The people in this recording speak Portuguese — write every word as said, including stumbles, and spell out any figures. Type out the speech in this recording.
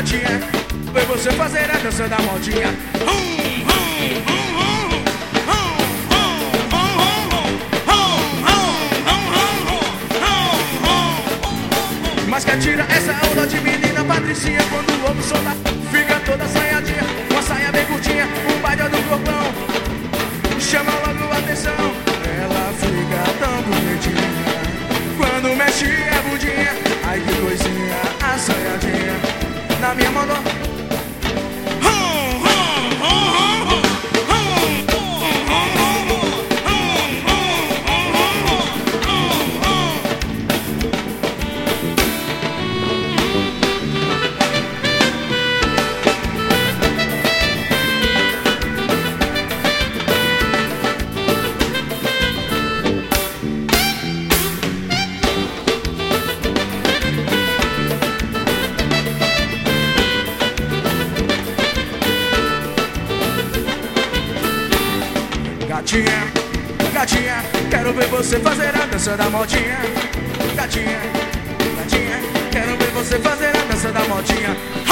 gatinha, ver você fazer a dança da modinha. Mas que tira essa onda de menina patricinha. Quando o ovo solta, fica toda saiadinha. Uma saia bem curtinha, um baile do corpão, chama logo a atenção. Ela fica tão bonitinha quando mexe a bundinha. Ai que coisinha, a saiadinha na minha mão. Gatinha, gatinha, quero ver você fazer a dança da modinha. Gatinha, gatinha, quero ver você fazer a dança da modinha.